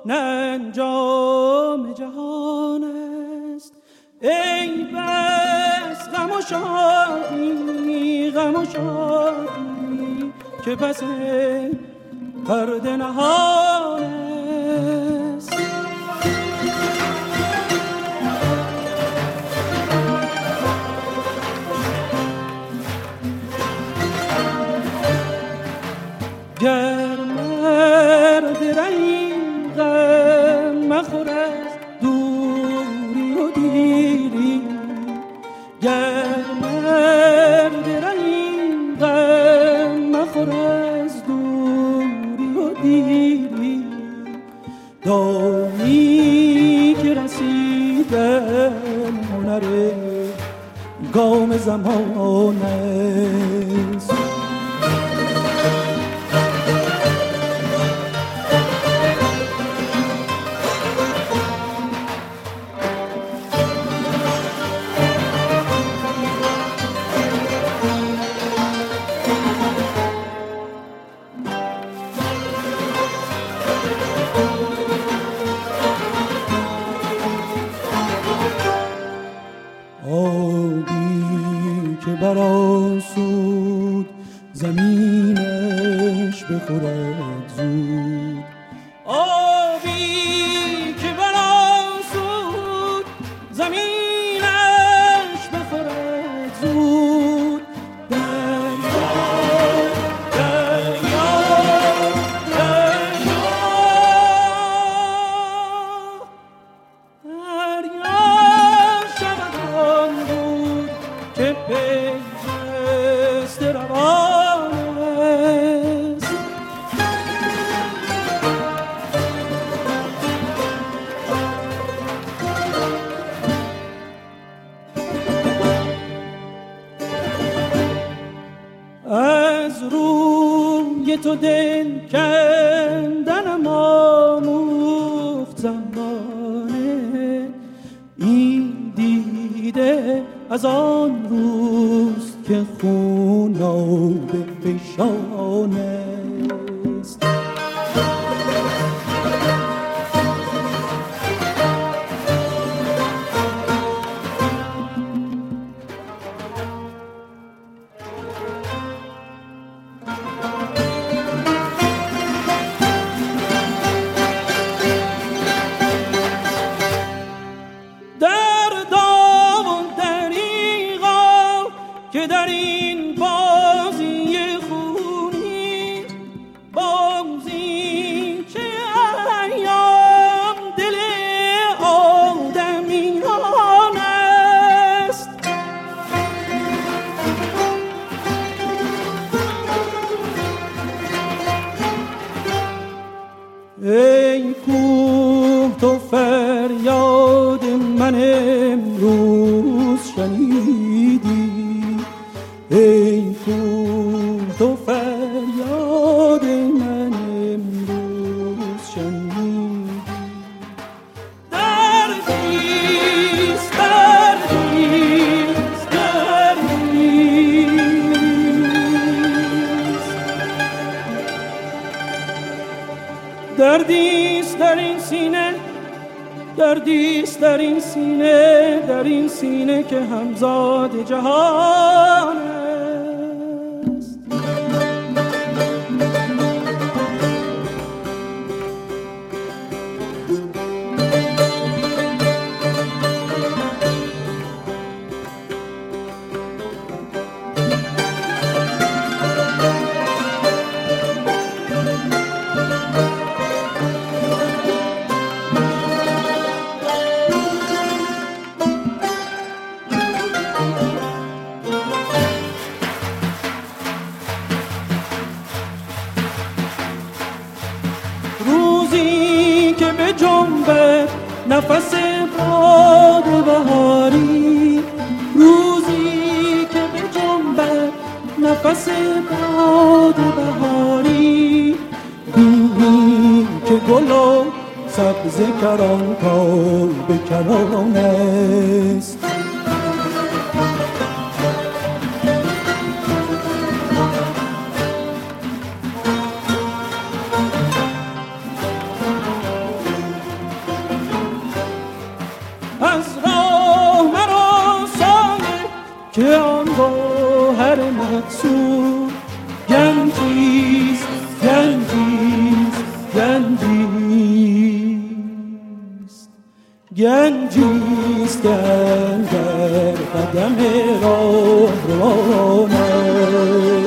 نه انجام جهان است. ای بس غم و شادی، غم و شادی که پس پرده نهان است. گر مرد رنگ غم مخور از دوری و دیری، گر مرد رنگ غم مخور از دوری و دیری، دامی که رسیدن هنر گام زمان است. برآسود زمینش بخورد زود، آبی که برآسود زمینش بخورد زود، دریا دریا دریا دریا شود آن بود که از روی تو دل کندنم آموخت زمانه، این دیده از آن روز که خون آب فشانه است. که در این بازی خونی، بازی که ایام دل آدمیان است، ای کوه تو فریاد من امروز شنیدی، ای کوه تو فریاد من امروز شنیدی، دردیست دردیست دردیست دردیست در این سینه، دردیست در این سینه، در این سینه که همزاد جهان است. جنبت نفس باد بهاری، روزی که به جنبت نفس باد بهاری، بینی که گل و سبز کران تا به کران است. مقصود گنجیست گنجیست گنجیست گنجیست در قدم راهروانان